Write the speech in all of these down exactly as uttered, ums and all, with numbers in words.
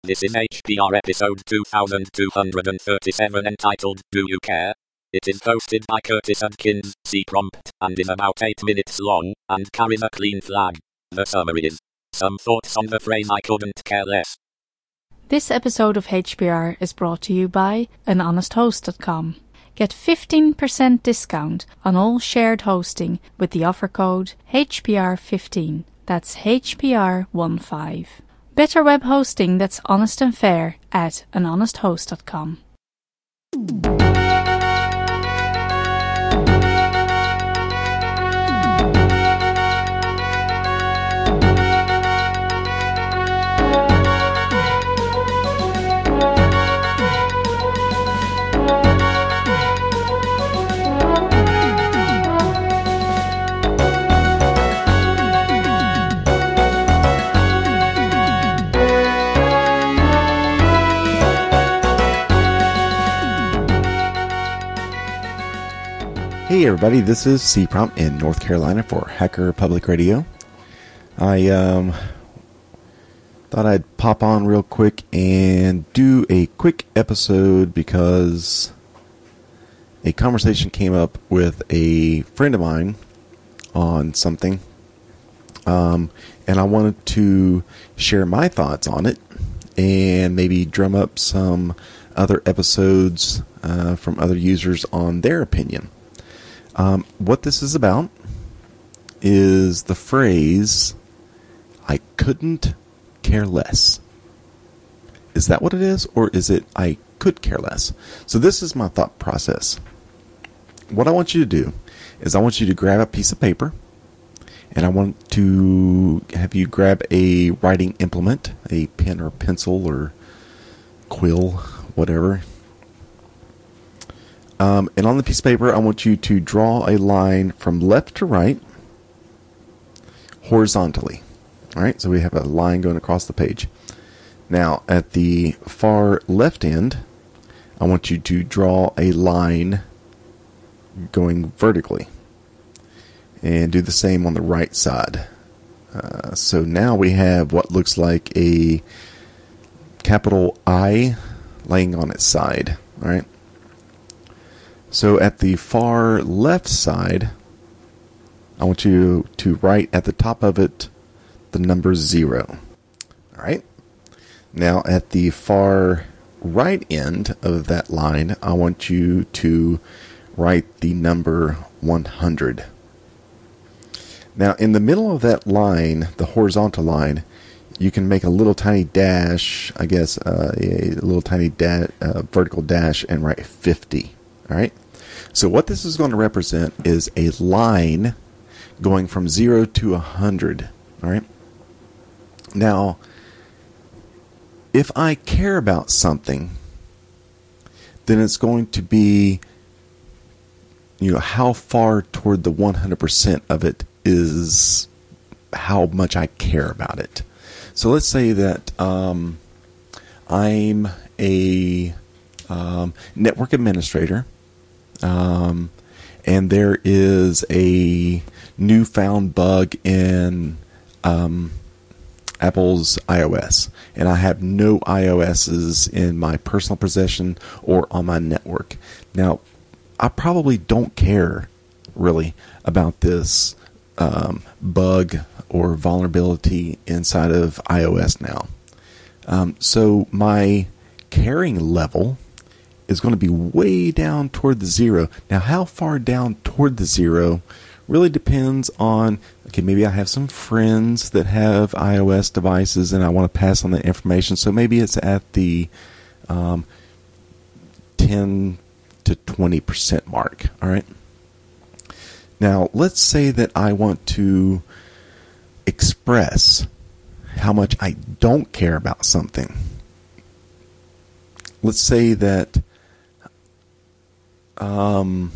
This is H P R episode two thousand two hundred thirty-seven entitled Do You Care? It is hosted by Curtis Adkins, C-Prompt, and is about eight minutes long, and carries a clean flag. The summary is, some thoughts on the phrase I couldn't care less. This episode of H P R is brought to you by an honest host dot com. Get fifteen percent discount on all shared hosting with the offer code H P R fifteen. That's H P R fifteen. Better web hosting that's honest and fair at an honest host dot com. Hey everybody, this is C-Prompt in North Carolina for Hacker Public Radio. I um, thought I'd pop on real quick and do a quick episode because a conversation came up with a friend of mine on something. Um, and I wanted to share my thoughts on it and maybe drum up some other episodes uh, from other users on their opinion. Um, what this is about is the phrase, I couldn't care less. Is that what it is? Or is it, I could care less? So this is my thought process. What I want you to do is I want you to grab a piece of paper and I want to have you grab a writing implement, a pen or pencil or quill, whatever. Um, and on the piece of paper, I want you to draw a line from left to right, horizontally. All right, so we have a line going across the page. Now, at the far left end, I want you to draw a line going vertically. And do the same on the right side. Uh, so now we have what looks like a capital I laying on its side. All right. So at the far left side, I want you to write at the top of it the number zero. All right. Now at the far right end of that line, I want you to write the number one hundred. Now in the middle of that line, the horizontal line, you can make a little tiny dash, I guess uh, a little tiny da- uh, vertical dash and write fifty. All right. So what this is going to represent is a line going from zero to one hundred. All right. Now, if I care about something, then it's going to be, you know, how far toward the one hundred percent of it is how much I care about it. So let's say that um, I'm a um, network administrator. Um, and there is a newfound bug in um, Apple's iOS. And I have no iOSs in my personal possession or on my network. Now, I probably don't care, really, about this um, bug or vulnerability inside of iOS now. Um, so my caring level is going to be way down toward the zero. Now, how far down toward the zero really depends on, okay, maybe I have some friends that have iOS devices and I want to pass on that information. So maybe it's at the um, ten to twenty percent mark. All right. Now, let's say that I want to express how much I don't care about something. Let's say that Um,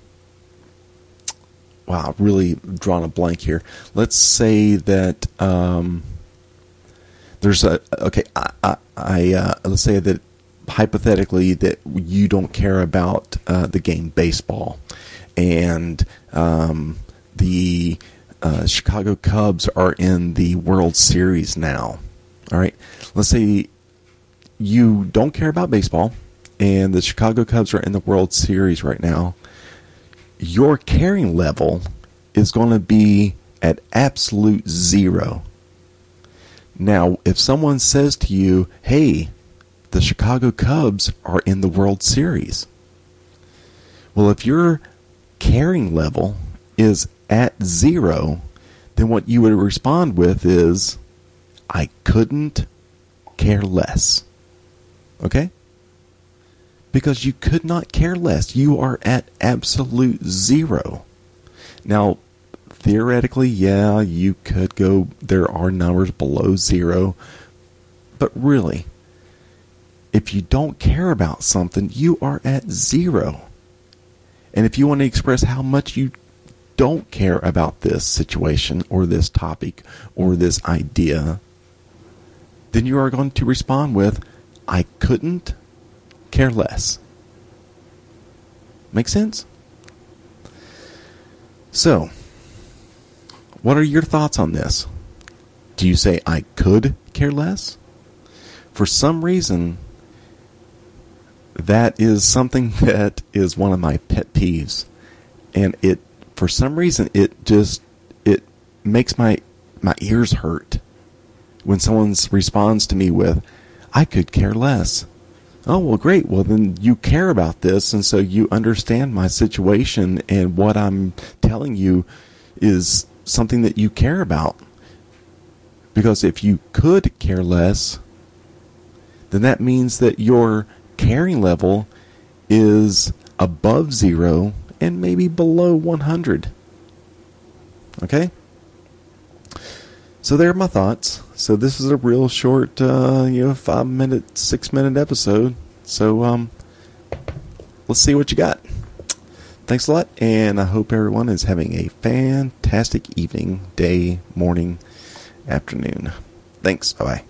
wow, I've really drawn a blank here. Let's say that um, there's a okay. I, I, I uh, let's say that hypothetically that you don't care about uh, the game baseball, and um, the uh, Chicago Cubs are in the World Series now. All right, let's say you don't care about baseball, and the Chicago Cubs are in the World Series right now, your caring level is going to be at absolute zero. Now, if someone says to you, hey, the Chicago Cubs are in the World Series, well, if your caring level is at zero, then what you would respond with is, I couldn't care less. Okay? Because you could not care less. You are at absolute zero. Now, theoretically, yeah, you could go, there are numbers below zero. But really, if you don't care about something, you are at zero. And if you want to express how much you don't care about this situation or this topic or this idea, then you are going to respond with, I couldn't care less. Make sense? So, what are your thoughts on this? Do you say, I could care less? For some reason, that is something that is one of my pet peeves. And it, for some reason, it just, it makes my, my ears hurt when someone responds to me with, I could care less. Oh, well, great. Well, then you care about this, and so you understand my situation, and what I'm telling you is something that you care about. Because if you could care less, then that means that your caring level is above zero and maybe below one hundred. Okay? So there are my thoughts. So this is a real short, uh, you know, five minute, six minute episode. So um, let's see what you got. Thanks a lot, and I hope everyone is having a fantastic evening, day, morning, afternoon. Thanks. Bye-bye.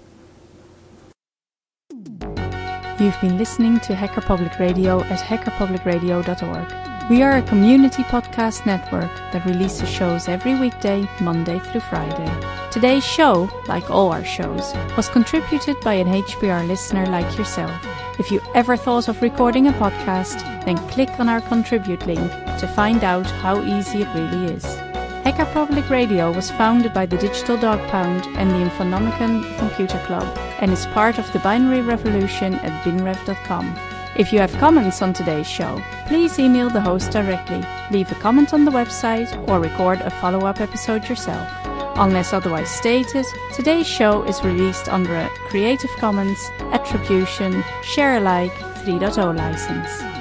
You've been listening to Hacker Public Radio at hacker public radio dot org. We are a community podcast network that releases shows every weekday, Monday through Friday. Today's show, like all our shows, was contributed by an H P R listener like yourself. If you ever thought of recording a podcast, then click on our contribute link to find out how easy it really is. Hacker Public Radio was founded by the Digital Dog Pound and the Infonomicon Computer Club and is part of the binary revolution at binrev dot com. If you have comments on today's show, please email the host directly, leave a comment on the website, or record a follow-up episode yourself. Unless otherwise stated, today's show is released under a Creative Commons Attribution Share Alike three point oh license.